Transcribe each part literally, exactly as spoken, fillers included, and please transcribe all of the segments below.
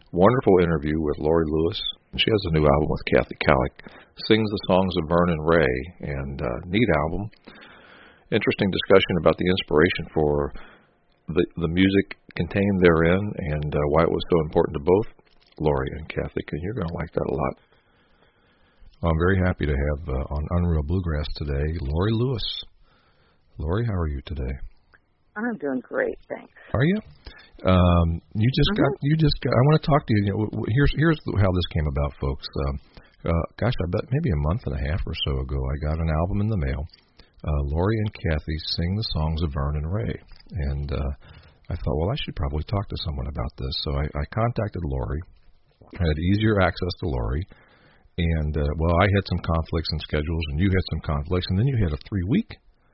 Wonderful interview with Laurie Lewis. She has a new album with Kathy Kallick. Sings the songs of Vernon Ray, and uh, neat album. Interesting discussion about the inspiration for the the music contained therein, and uh, why it was so important to both Laurie and Kathy. And you're going to like that a lot. Well, I'm very happy to have uh, on Unreal Bluegrass today, Laurie Lewis. Laurie, how are you today? I'm doing great, thanks. Are you? Um, you just mm-hmm. got. You just got. I want to talk to you. you know, here's here's how this came about, folks. Um, uh, gosh, I bet maybe a month and a half or so ago, I got an album in the mail. Uh, Laurie and Kathy sing the songs of Vernon Ray, and uh, I thought, well, I should probably talk to someone about this. So I, I contacted Laurie. I had easier access to Laurie. And, uh, well, I had some conflicts in schedules, and you had some conflicts, and then you had a three-week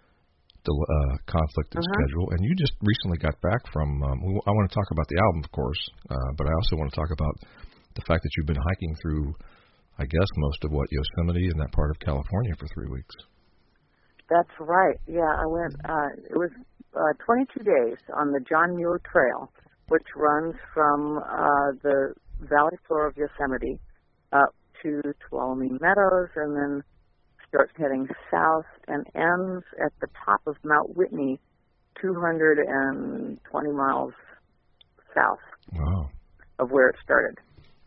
uh, conflict in uh-huh. schedule, and you just recently got back from, um, I want to talk about the album, of course, uh, but I also want to talk about the fact that you've been hiking through, I guess, most of, what, Yosemite and that part of California for three weeks. That's right. Yeah, I went, uh, it was uh, twenty-two days on the John Muir Trail, which runs from uh, the valley floor of Yosemite up to Tuolumne Meadows, and then starts heading south and ends at the top of Mount Whitney, two hundred twenty miles south wow. of where it started.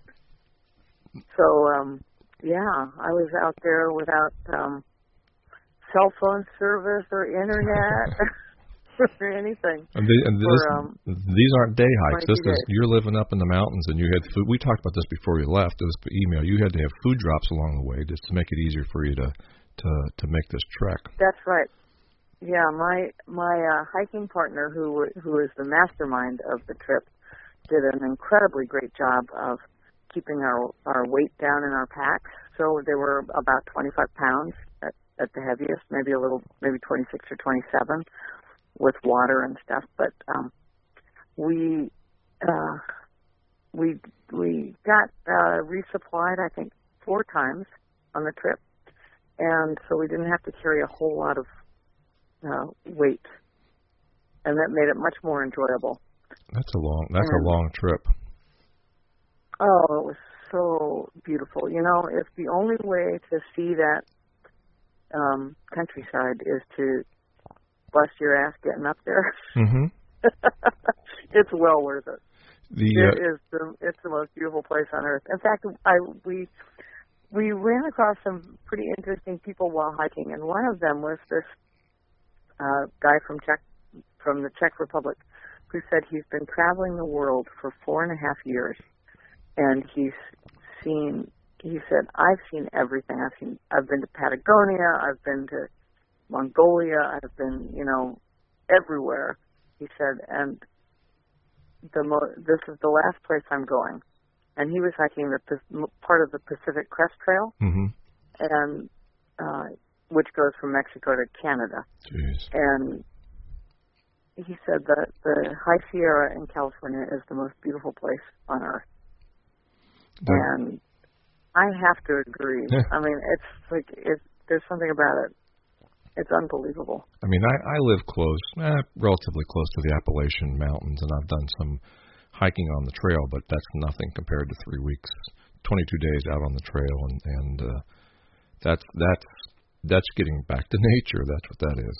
So, um, yeah, I was out there without um, cell phone service or internet or anything. And, the, and this, for, um, these aren't day hikes. This days. is you're living up in the mountains, and you had food. We talked about this before you left. It was the email. You had to have food drops along the way just to make it easier for you to to, to make this trek. That's right. Yeah, my my uh, hiking partner, who who is the mastermind of the trip, did an incredibly great job of keeping our our weight down in our packs. So they were about twenty-five pounds at, at the heaviest, maybe a little, maybe twenty-six or twenty-seven. With water and stuff, but um, we uh, we we got uh, resupplied, I think, four times on the trip, and so we didn't have to carry a whole lot of uh, weight, and that made it much more enjoyable. That's a long. That's and, a long trip. Oh, it was so beautiful. You know, if the only way to see that um, countryside is to bust your ass getting up there, mm-hmm. it's well worth it. The, it uh, is the it's the most beautiful place on earth. In fact, I we we ran across some pretty interesting people while hiking, and one of them was this uh, guy from Czech from the Czech Republic who said he's been traveling the world for four and a half years, and he's seen. He said, "I've seen everything. I've seen. I've been to Patagonia. I've been to Mongolia, I've been, you know, everywhere," he said, and the mo- this is the last place I'm going. And he was hiking the part of the Pacific Crest Trail, mm-hmm. and uh, which goes from Mexico to Canada. Jeez. And he said that the High Sierra in California is the most beautiful place on earth. That, and I have to agree. Yeah. I mean, it's like, it's, there's something about it. It's unbelievable. I mean, I, I live close, eh, relatively close to the Appalachian Mountains, and I've done some hiking on the trail, but that's nothing compared to three weeks, twenty-two days out on the trail, and, and uh, that's that's that's getting back to nature. That's what that is.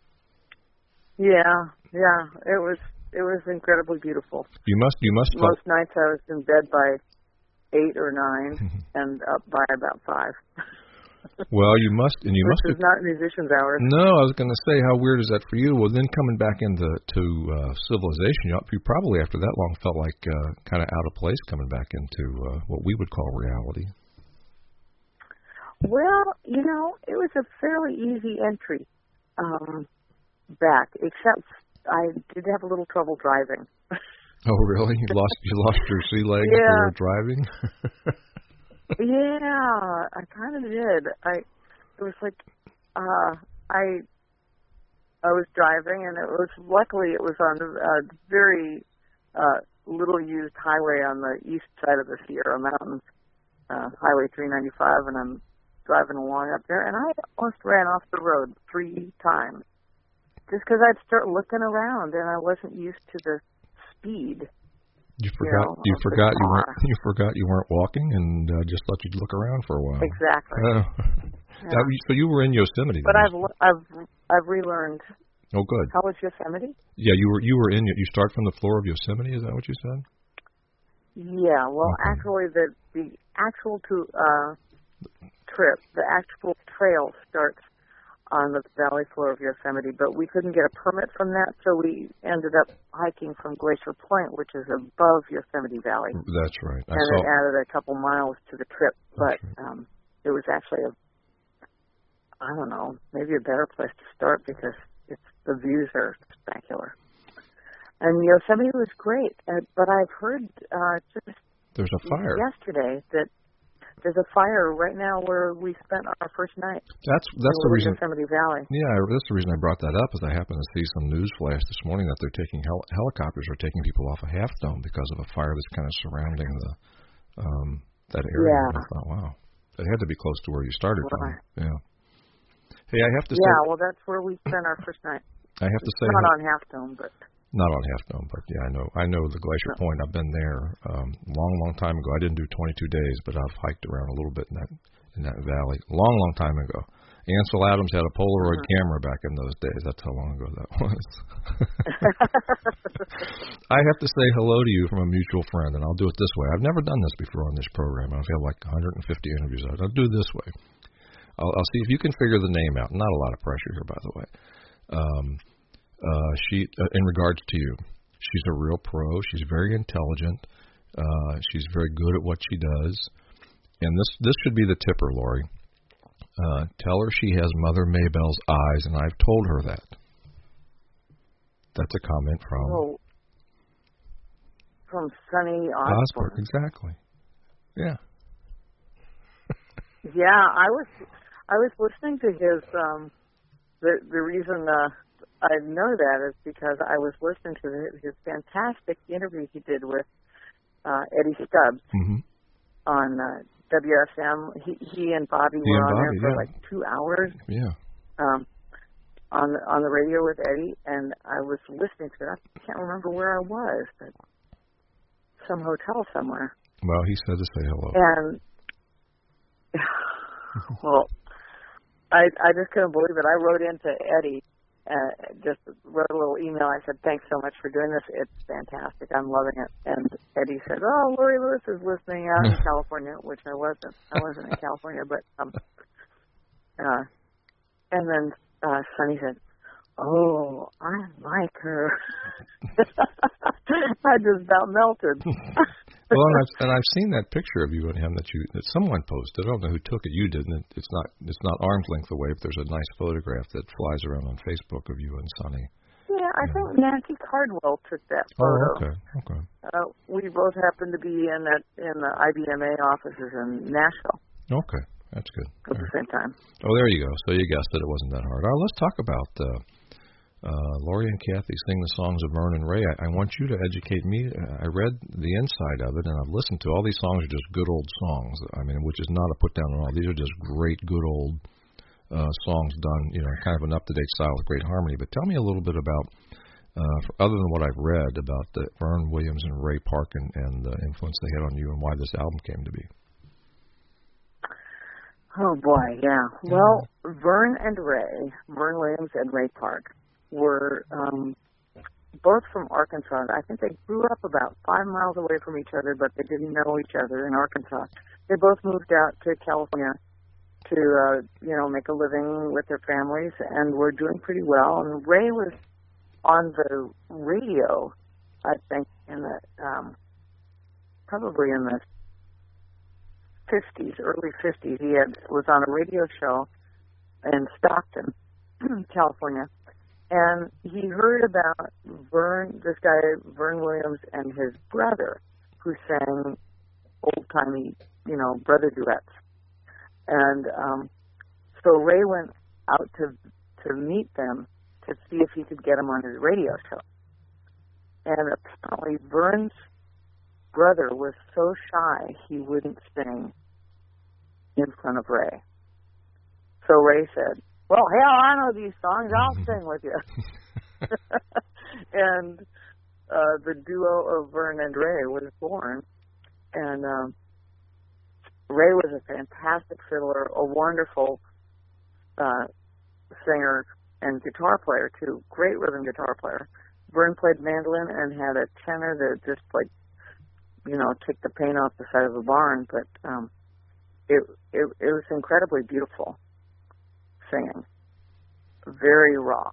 Yeah, yeah, it was it was incredibly beautiful. You must you must. Most felt... nights I was in bed by eight or nine, and up by about five. Well, you must, and you Which must. Which is not musician's hours. No, I was going to say, how weird is that for you? Well, then coming back into to uh, civilization, you, you probably after that long felt like uh, kind of out of place coming back into uh, what we would call reality. Well, you know, it was a fairly easy entry um, back, except I did have a little trouble driving. Oh, really? You lost you lost your sea legs yeah. when you were driving? Yeah, I kind of did. I it was like uh, I I was driving, and it was luckily it was on a very uh, little used highway on the east side of the Sierra Mountains, uh, Highway three ninety-five, and I'm driving along up there, and I almost ran off the road three times just because I'd start looking around, and I wasn't used to the speed. You forgot. You, know, you forgot you car. weren't. You forgot you weren't walking, and uh, just thought you'd look around for a while. Exactly. Uh, yeah. that, so you were in Yosemite. But then. I've I've I've relearned. Oh, good. How was Yosemite? Yeah, you were you were in. You start from the floor of Yosemite. Is that what you said? Yeah. Well, okay. actually, the the actual to uh, trip, the actual trail starts on the valley floor of Yosemite, but we couldn't get a permit from that, so we ended up hiking from Glacier Point, which is above Yosemite Valley. That's right. I and saw... it added a couple miles to the trip, but right. um, it was actually a, I don't know, maybe a better place to start because it's the views are spectacular. And Yosemite was great, uh, but I've heard uh, just there's a fire yesterday that there's a fire right now where we spent our first night. That's that's the reason. Yosemite Valley. Yeah, that's the reason I brought that up. Is I happened to see some news flash this morning that they're taking hel- helicopters are taking people off of Half Dome because of a fire that's kind of surrounding the um, that area. Yeah. And I thought, wow, it had to be close to where you started from. Right. Yeah. Hey, I have to say. Yeah, well, that's where we spent our first night. I have to say. Not on Half Dome, but. Not on Half Dome, but yeah, I know. I know the Glacier no. Point. I've been there um, long, long time ago. I didn't do twenty-two days, but I've hiked around a little bit in that in that valley. Long, long time ago. Ansel Adams had a Polaroid mm-hmm. camera back in those days. That's how long ago that was. I have to say hello to you from a mutual friend, and I'll do it this way. I've never done this before on this program. I've had like one hundred fifty interviews. I'll do it this way. I'll, I'll see if you can figure the name out. Not a lot of pressure here, by the way. Um, Uh, she, uh, in regards to you, she's a real pro. She's very intelligent. Uh, she's very good at what she does. And this, this should be the tipper, Lori. Uh, tell her she has Mother Maybell's eyes, and I've told her that. That's a comment from... Oh, from Sonny Osborne. Osborne. Exactly. Yeah. Yeah, I was, I was listening to his, um, the, the reason, uh, I know that is because I was listening to his fantastic interview he did with uh, Eddie Stubbs mm-hmm. on uh, W S M. He, he and Bobby he were and on Bobby, there for yeah. like two hours. Yeah. Um, on the, on the radio with Eddie, and I was listening to it. I can't remember where I was, but some hotel somewhere. Well, he said to say hello. And well, I I just couldn't believe it. I wrote into Eddie. Uh, just wrote a little email. I said, thanks so much for doing this. It's fantastic. I'm loving it. And Eddie said, oh, Lori Lewis is listening out in California, which I wasn't. I wasn't in California, but, um, uh, and then, uh, Sonny said, oh, I like her. I just about melted. Well, and I've, and I've seen that picture of you and him that you that someone posted. I don't know who took it. You didn't. It's not it's not arm's length away. But there's a nice photograph that flies around on Facebook of you and Sonny. Yeah, I yeah. think Nancy Cardwell took that photo. Oh, okay, okay. Uh, we both happened to be in that in the I B M A offices in Nashville. Okay, that's good. At the same time. Oh, there you go. So you guessed it. It wasn't that hard. All right, let's talk about. Uh, Uh, Lori and Kathy sing the songs of Vernon Ray. I, I want you to educate me. I read the inside of it, and I've listened to all these songs. Are just good old songs. I mean, which is not a put down at all. These are just great, good old uh, songs done, you know, kind of an up to date style with great harmony. But tell me a little bit about, uh, for, other than what I've read about the Vern Williams and Ray Park and, and the influence they had on you, and why this album came to be. Oh boy, yeah. Well, Vern and Ray, Vern Williams and Ray Park, were um, both from Arkansas. I think they grew up about five miles away from each other, but they didn't know each other in Arkansas. They both moved out to California to, uh, you know, make a living with their families, and were doing pretty well. And Ray was on the radio, I think, in the um, probably in the fifties, early fifties. He had was on a radio show in Stockton, California. And he heard about Vern, this guy, Vern Williams, and his brother, who sang old-timey, you know, brother duets. And um, so Ray went out to to meet them to see if he could get them on his radio show. And apparently Vern's brother was so shy he wouldn't sing in front of Ray. So Ray said, well, hell, I know these songs. I'll sing with you. And uh, the duo of Vern and Ray was born. And um, Ray was a fantastic fiddler, a wonderful uh, singer and guitar player, too. Great rhythm guitar player. Vern played mandolin and had a tenor that just, like, you know, took the paint off the side of the barn. But um, it, it it was incredibly beautiful singing. Very raw.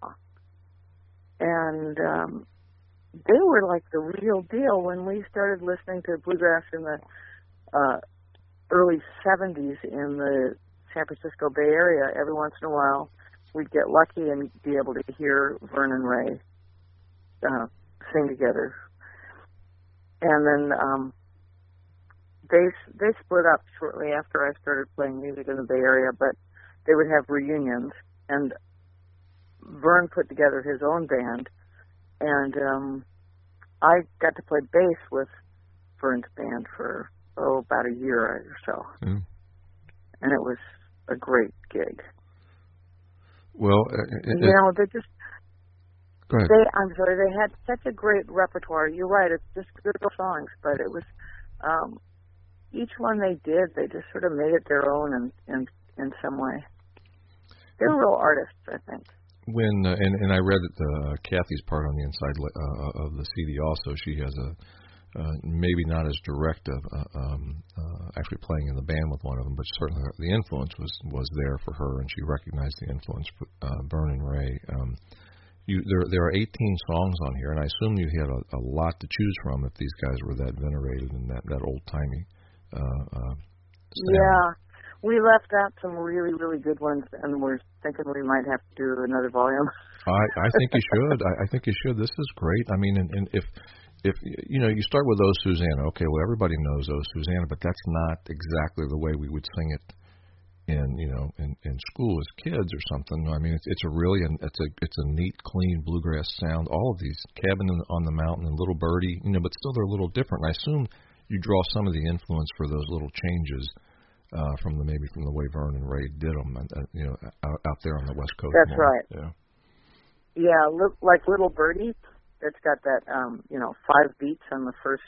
And um, they were like the real deal when we started listening to bluegrass in the uh, early seventies in the San Francisco Bay Area. Every once in a while, we'd get lucky and be able to hear Vern and Ray uh, sing together. And then um, they they split up shortly after I started playing music in the Bay Area, but they would have reunions, and Vern put together his own band, and um, I got to play bass with Vern's band for, oh, about a year or so. Mm. And it was a great gig. Well, uh, you know, they just, go ahead. They, I'm sorry, they had such a great repertoire. You're right, it's just good songs, but it was, um, each one they did, they just sort of made it their own in, in, in some way. They were real artists, I think. When uh, and and I read that uh, Kathy's part on the inside uh, of the C D also. She has a uh, maybe not as direct of uh, um, uh, actually playing in the band with one of them, but certainly the influence was was there for her, and she recognized the influence for uh, Vern and Ray. Um, you there there are eighteen songs on here, and I assume you had a, a lot to choose from if these guys were that venerated and that that old timey. Uh, uh, yeah. We left out some really, really good ones, and we're thinking we might have to do another volume. I, I think you should. I, I think you should. This is great. I mean, and, and if, if you know, you start with Oh Susanna. Okay, well, everybody knows Oh Susanna, but that's not exactly the way we would sing it in, you know, in, in school as kids or something. I mean, it's it's a really, it's a it's a neat, clean bluegrass sound. All of these, Cabin on the Mountain and Little Birdie, you know, but still they're a little different. And I assume you draw some of the influence for those little changes. Uh, from the maybe from the way Vern and Ray did them, uh, you know, out, out there on the West Coast. That's more. right. Yeah. Yeah, look, like Little Birdie, it's got that, um, you know, five beats on the first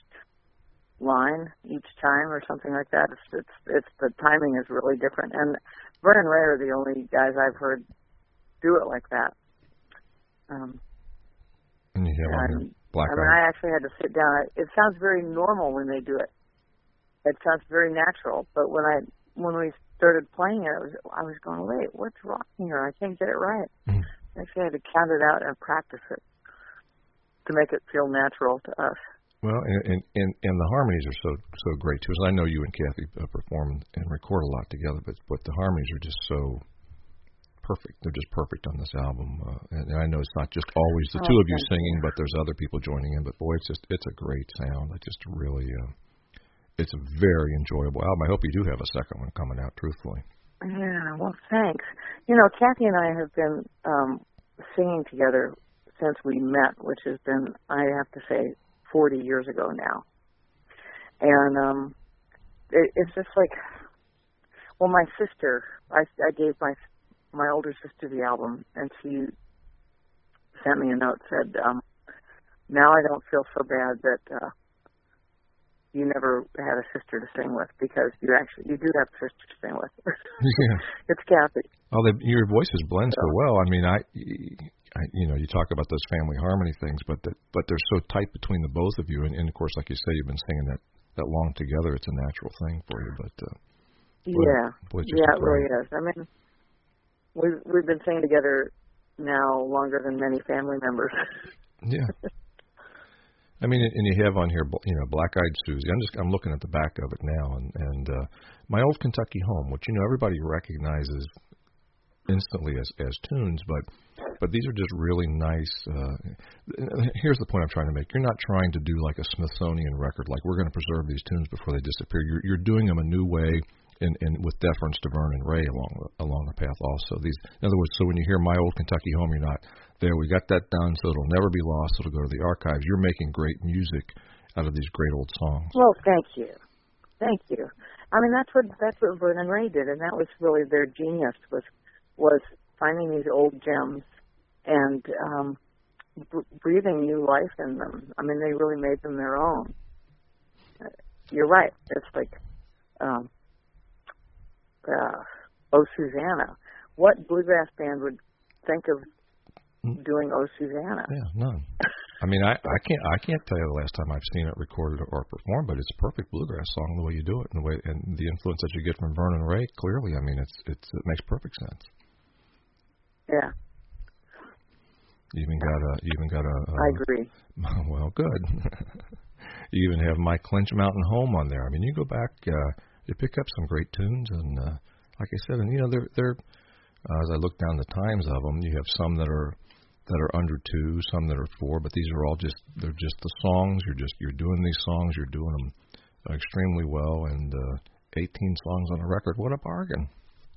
line each time or something like that. It's it's it's the timing is really different, and Vern and Ray are the only guys I've heard do it like that. Um, and you have and, Black I mean, I actually had to sit down. It sounds very normal when they do it. It sounds very natural, but when I when we started playing it, it was, I was going, wait, what's wrong here? I can't get it right. Mm. I actually had to count it out and practice it to make it feel natural to us. Well, and and, and the harmonies are so so great too. As I know you and Kathy uh, perform and record a lot together, but but the harmonies are just so perfect. They're just perfect on this album. Uh, and, and I know it's not just always the oh, two of you singing, you. But there's other people joining in. But boy, it's just it's a great sound. I just really. Uh, It's a very enjoyable album. I hope you do have a second one coming out, truthfully. Yeah, well, thanks. You know, Kathy and I have been um, singing together since we met, which has been, I have to say, forty years ago now. And um, it, it's just like, well, my sister, I, I gave my my older sister the album, and she sent me a note, said, um, now I don't feel so bad that... Uh, you never had a sister to sing with, because you actually you do have a sister to sing with. Yeah. It's Kathy. Oh, they, your voices blend so. so well. I mean, I, I, you know, you talk about those family harmony things, but that, but they're so tight between the both of you, and, and of course, like you say, you've been singing that, that long together. It's a natural thing for you, but uh, boy, yeah, boy, yeah, it really is. I mean, we've we've been singing together now longer than many family members. Yeah. I mean, and you have on here, you know, Black Eyed Susie. I'm just, I'm looking at the back of it now, and and uh, My Old Kentucky Home, which, you know, everybody recognizes instantly as as tunes, but but these are just really nice. Uh, here's the point I'm trying to make: you're not trying to do like a Smithsonian record, like we're going to preserve these tunes before they disappear. You're you're doing them a new way, and and with deference to Vern and Ray along the, along the path. Also, these, in other words, so when you hear My Old Kentucky Home, you're not. There, we got that done, so it'll never be lost. It'll go to the archives. You're making great music out of these great old songs. Well, thank you, thank you. I mean, that's what that's what Vern and Ray did, and that was really their genius was was finding these old gems and um, b- breathing new life in them. I mean, they really made them their own. Uh, you're right. It's like, um, uh, Oh Susanna. What bluegrass band would think of doing Oh Susanna? Yeah, none. I mean, I, I can't I can't tell you the last time I've seen it recorded or performed, but it's a perfect bluegrass song the way you do it, and the way and the influence that you get from Vernon Ray. Clearly, I mean, it's it's it makes perfect sense. Yeah. You even got a you even got a. a I agree. Well, good. You even have My Clinch Mountain Home on there. I mean, you go back, uh, you pick up some great tunes, and uh, like I said, and you know, they're they're uh, as I look down the times of them, you have some that are. that are under two, some that are four, but these are all just, they're just the songs. You're just, you're doing these songs, you're doing them extremely well, and uh, eighteen songs on a record, what a bargain.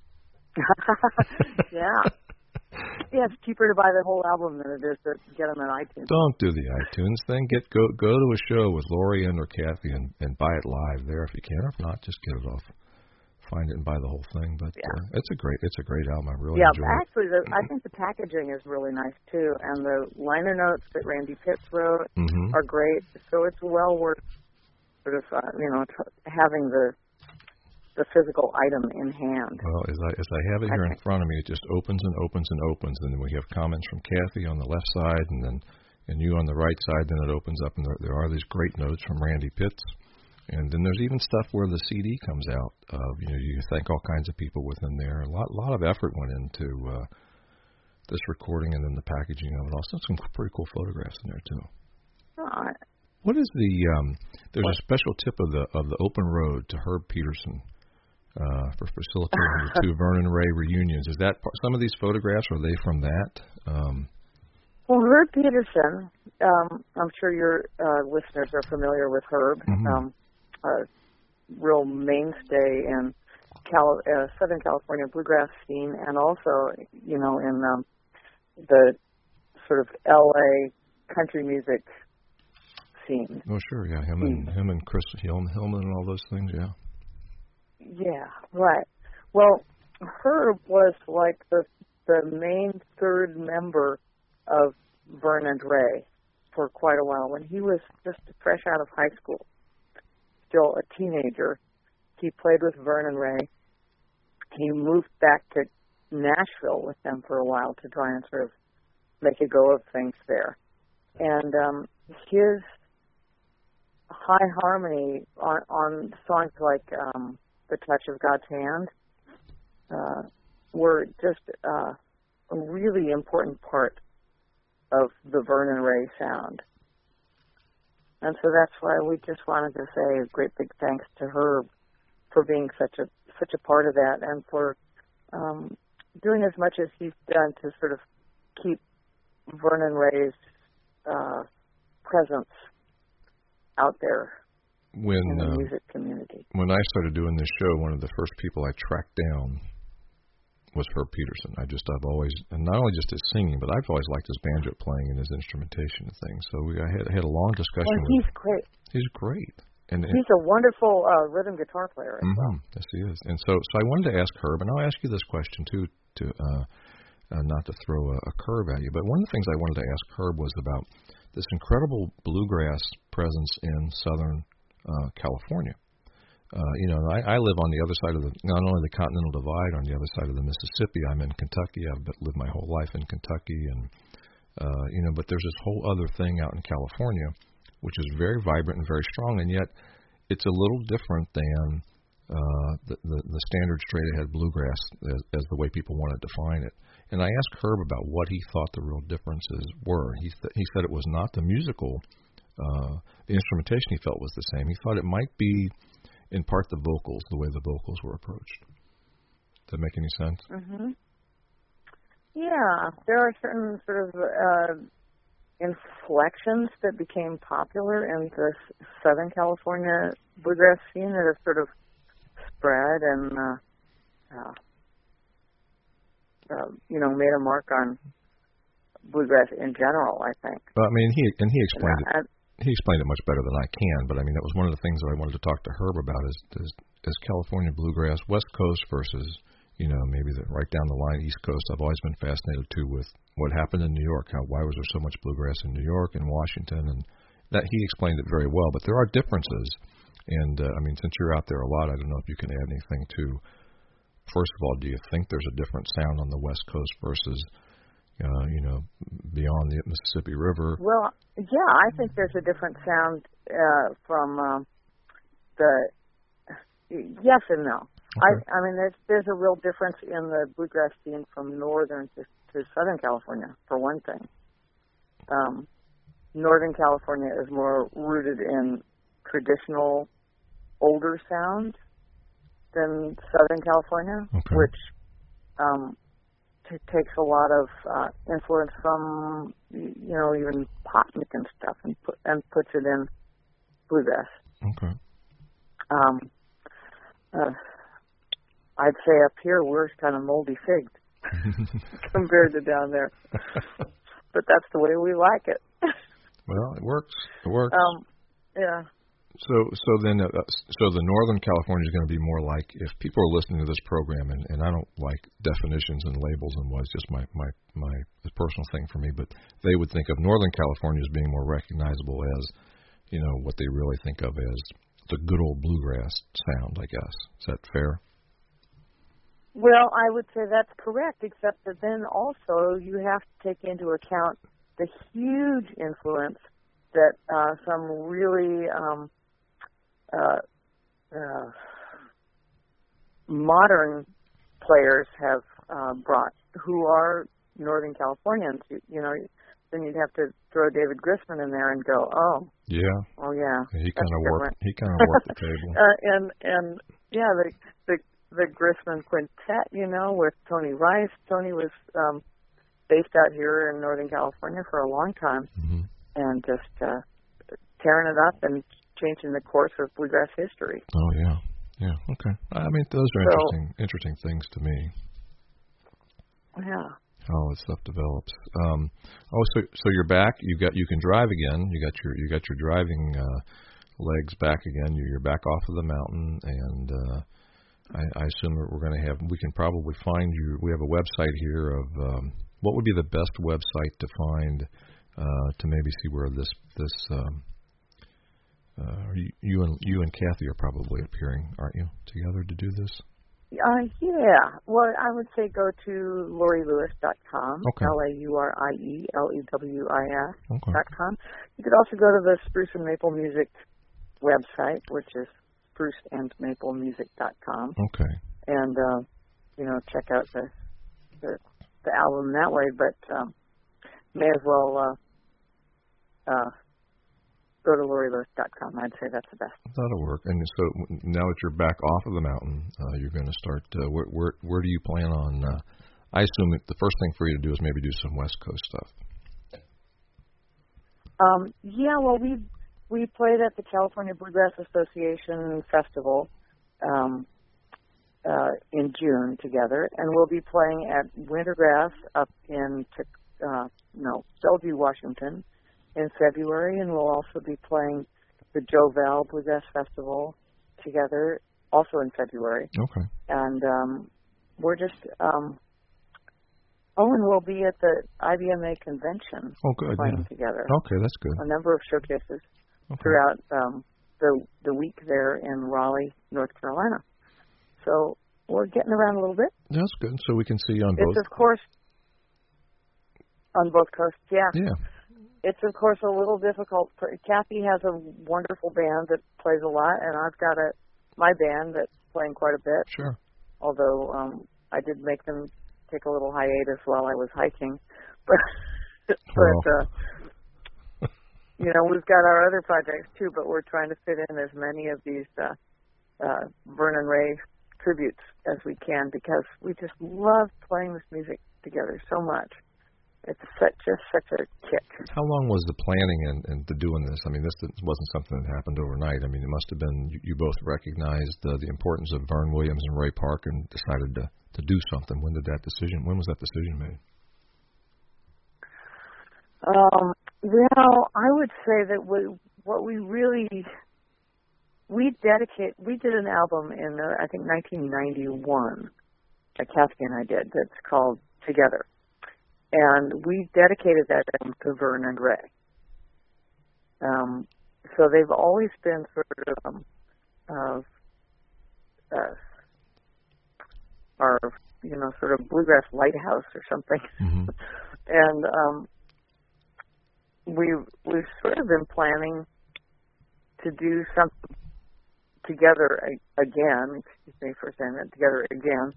Yeah. Yeah, it's cheaper to buy the whole album than it is to get them on iTunes. Don't do the iTunes thing. Get go go to a show with Lori and or Kathy and, and buy it live there if you can. Or if not, just get it off. Find it and buy the whole thing. But yeah. uh, it's a great it's a great album. I really yeah, enjoy it. Actually, the, I think the packaging is really nice too, and the liner notes that Randy Pitts wrote mm-hmm. are great. So it's well worth sort of uh, you know t- having the the physical item in hand. Well, as I as I have it here in front of me, it just opens and opens and opens, and then we have comments from Kathy on the left side, and then and you on the right side. Then it opens up, and there, there are these great notes from Randy Pitts. And then there's even stuff where the C D comes out. Uh, you know, you thank all kinds of people within there. A lot, lot of effort went into uh, this recording, and then the packaging of it. Also, some pretty cool photographs in there too. Oh, what is the? Um, there's what? a special tip of the of the open road to Herb Peterson uh, for facilitating the two Vernon Ray reunions. Is that part, some of these photographs? Are they from that? Um, Well, Herb Peterson. Um, I'm sure your uh, listeners are familiar with Herb. Mm-hmm. Um, a real mainstay in Cal- uh, Southern California bluegrass scene, and also, you know, in um, the sort of L A country music scene. Oh, sure, yeah, him and him and Chris Hillman, Hillman and all those things, yeah. Yeah, right. Well, Herb was like the the main third member of Vernon Ray for quite a while. When he was just fresh out of high school, still a teenager, he played with Vernon Ray. He moved back to Nashville with them for a while to try and sort of make a go of things there. And um, his high harmony on, on songs like um, The Touch of God's Hand uh, were just uh, a really important part of the Vernon Ray sound. And so that's why we just wanted to say a great big thanks to Herb for being such a such a part of that, and for um, doing as much as he's done to sort of keep Vernon Ray's uh, presence out there when, in the uh, music community. When I started doing this show, one of the first people I tracked down was Herb Peterson. I just, I've always, and not only just his singing, but I've always liked his banjo playing and his instrumentation and things. So we I had, had a long discussion well, with he's great. He's great. And he's a wonderful uh, rhythm guitar player as mm-hmm. well. Yes, he is. And so, so I wanted to ask Herb, and I'll ask you this question too, to uh, uh, not to throw a, a curve at you, but one of the things I wanted to ask Herb was about this incredible bluegrass presence in Southern uh, California. Uh, you know, I, I live on the other side of the, not only the Continental Divide, on the other side of the Mississippi. I'm in Kentucky. I've lived my whole life in Kentucky, and uh, you know, but there's this whole other thing out in California, which is very vibrant and very strong, and yet it's a little different than uh, the, the the standard straight ahead bluegrass as, as the way people want to define it. And I asked Herb about what he thought the real differences were. He th- he said it was not the musical, uh, the instrumentation he felt was the same. He thought it might be in part the vocals, the way the vocals were approached. Does that make any sense? Mm-hmm. Yeah, there are certain sort of uh, inflections that became popular in the Southern California bluegrass scene that have sort of spread and, uh, uh, uh, you know, made a mark on bluegrass in general, I think. Well, I mean, he and he explained and, uh, it. He explained it much better than I can, but I mean, that was one of the things that I wanted to talk to Herb about is, is, is California bluegrass, West Coast versus, you know, maybe the, right down the line, East Coast. I've always been fascinated, too, with, what happened in New York. How why was there so much bluegrass in New York and Washington, and that he explained it very well. But there are differences, and uh, I mean, since you're out there a lot, I don't know if you can add anything to. First of all, do you think there's a different sound on the West Coast versus, uh, you know, beyond the Mississippi River? Well, yeah, I think there's a different sound uh, from um, the. Yes and no. Okay. I, I mean, there's there's a real difference in the bluegrass scene from northern to, to Southern California, for one thing. Um, Northern California is more rooted in traditional, older sounds than Southern California, okay. which um, t- takes a lot of uh, influence from, you know, even pop music and stuff, and put and puts it in bluegrass. Okay. Um, uh, I'd say up here we're kind of moldy figs compared to down there, but that's the way we like it. Well, it works. It works. Um, yeah. So, so then, uh, so the Northern California is going to be more like, if people are listening to this program, and, and I don't like definitions and labels and what's just my my my personal thing for me, but they would think of Northern California as being more recognizable as, you know, what they really think of as the good old bluegrass sound, I guess. Is that fair? Well, I would say that's correct, except that then also you have to take into account the huge influence that uh, some really um, uh, uh, modern players have uh, brought, who are Northern Californians. You, you know, then you'd have to throw David Grisman in there and go, oh, yeah, oh yeah, he kind of worked. He kind of worked the table. uh, and and yeah, the the the Grisman Quintet, you know, with Tony Rice. Tony was um, based out here in Northern California for a long time, mm-hmm. and just uh, tearing it up and changing the course of bluegrass history. Oh yeah, yeah, okay. I mean, those are so, interesting, interesting things to me. Yeah. How all this stuff develops. Um, oh, so so you're back. You got you can drive again. You got your you got your driving uh, legs back again. You're, you're back off of the mountain, and uh, I, I assume that we're going to have. We can probably find you. We have a website here of um, what would be the best website to find uh, to maybe see where this this. Um, uh, you, you and you and Kathy are probably appearing, aren't you, together to do this? Uh, yeah. Well, I would say go to Laurie Lewis dot com, okay. L A U R I E L E W I S okay. dot com. You could also go to the Spruce and Maple Music website, which is spruce and maple music dot com. Okay. And, uh, you know, check out the, the the album that way, but um, may as well uh, uh, go to Laurie Lewis dot com. I'd say that's the best. That'll work. And so now that you're back off of the mountain, uh, you're going to start. Uh, where, where where do you plan on? Uh, I assume the first thing for you to do is maybe do some West Coast stuff. Um, yeah, well, we we played at the California Bluegrass Association Festival um, uh, in June together, and we'll be playing at Wintergrass up in uh, no Bellevue, Washington, in February, and we'll also be playing the Joe Val Bluegrass Festival together, also in February. Okay. And um, we're just, um, Owen will be at the I B M A convention oh, good, playing yeah. together. Okay, that's good. A number of showcases okay. throughout um, the the week there in Raleigh, North Carolina. So we're getting around a little bit. That's good. So we can see you on it's both. It's, of course, on both coasts, yeah. Yeah. It's, of course, a little difficult. Kathy has a wonderful band that plays a lot, and I've got a my band that's playing quite a bit. Sure. Although um, I did make them take a little hiatus while I was hiking. But, but well. uh, you know, we've got our other projects, too, but we're trying to fit in as many of these uh, uh, Vernon Ray tributes as we can, because we just love playing this music together so much. It's such a, such a kick. How long was the planning and, and the doing this? I mean, this wasn't something that happened overnight. I mean, it must have been, you, you both recognized uh, the importance of Vern Williams and Ray Park and decided to, to do something. When did that decision, when was that decision made? Um, well, I would say that we, what we really, we dedicate, we did an album in, uh, I think, nineteen ninety-one, that Kathy and I did, that's called Together. and we dedicated that album to Vern and Ray. Um, so they've always been sort of um, uh, uh, our, you know, sort of bluegrass lighthouse or something. Mm-hmm. And um, we've, we've sort of been planning to do something together again, excuse me for saying that, together again,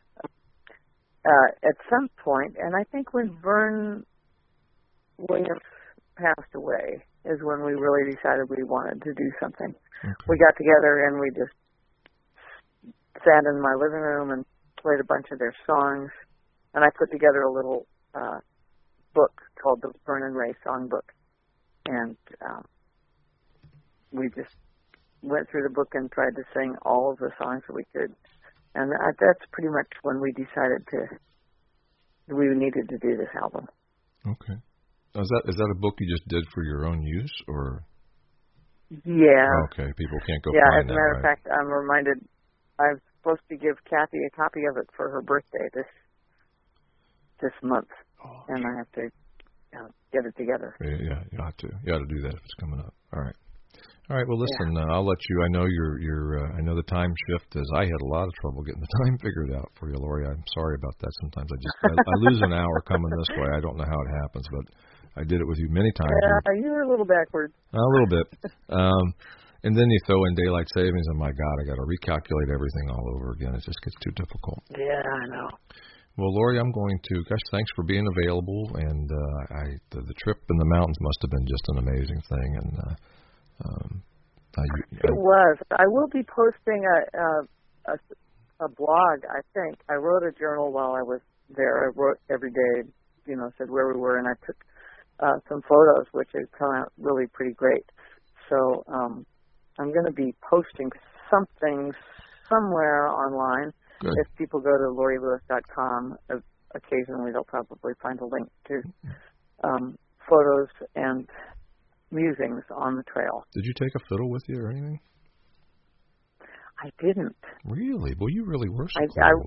uh, at some point. And I think when Vern Williams passed away is when we really decided we wanted to do something. Okay. We got together and we just sat in my living room and played a bunch of their songs, and I put together a little uh, book called the Vern and Ray Songbook, and um, we just went through the book and tried to sing all of the songs that we could, and that, that's pretty much when we decided to we needed to do this album. Okay. Now, is that is that a book you just did for your own use, or? Yeah. Okay, people can't go yeah, find as a that, matter right? of fact, I'm reminded I'm supposed to give Kathy a copy of it for her birthday this this month, Oh, and I have to uh, get it together. Yeah, yeah, you ought to. You ought to do that if it's coming up. All right. All right. Well, listen. Yeah. Uh, I'll let you. I know you're. You're. Uh, I know the time shift is. I had a lot of trouble getting the time figured out for you, Lori. I'm sorry about that. Sometimes I just I, I lose an hour coming this way. I don't know how it happens, but I did it with you many times. Yeah, you were a little backwards. A little bit. Um, and then you throw in daylight savings, and my God, I got to recalculate everything all over again. It just gets too difficult. Yeah, I know. Well, Lori, I'm going to. Gosh, thanks for being available. And uh, I the, the trip in the mountains must have been just an amazing thing. And uh, um, I, I, it was. I will be posting a, a a a blog. I think I wrote a journal while I was there. I wrote every day. You know, said where we were, and I took uh, some photos, which have come out really pretty great. So um, I'm going to be posting something somewhere online. Good. If people go to lori lewis dot com, uh, occasionally they'll probably find a link to um, photos and musings on the trail. Did you take a fiddle with you or anything? I didn't. Really? Well, you really were so I, cool.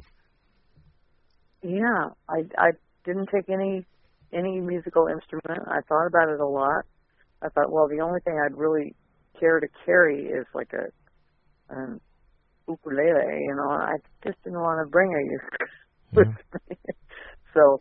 I, yeah, I, I didn't take any any musical instrument. I thought about it a lot. I thought, well, the only thing I'd really care to carry is like a an ukulele, you know. I just didn't want to bring a ukulele with me. So,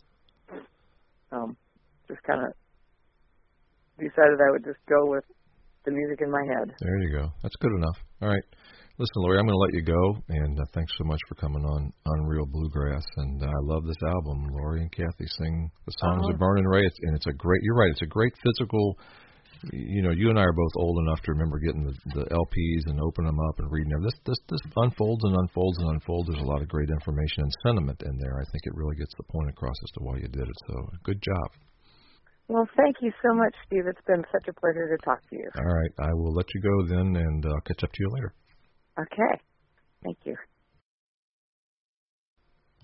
um, just kind of decided I would just go with the music in my head. There you go. That's good enough. All right. Listen, Lori, I'm going to let you go, and uh, thanks so much for coming on Unreal Bluegrass. And uh, I love this album. Lori and Kathy sing the songs uh-huh. of Vern and Ray, it's, and it's a great. You're right. It's a great physical. You know, you and I are both old enough to remember getting the, the L Ps and opening them up and reading them. This this this unfolds and unfolds and unfolds. There's a lot of great information and sentiment in there. I think it really gets the point across as to why you did it. So, good job. Well, thank you so much, Steve. It's been such a pleasure to talk to you. All right. I will let you go then, and uh, I'll catch up to you later. Okay. Thank you.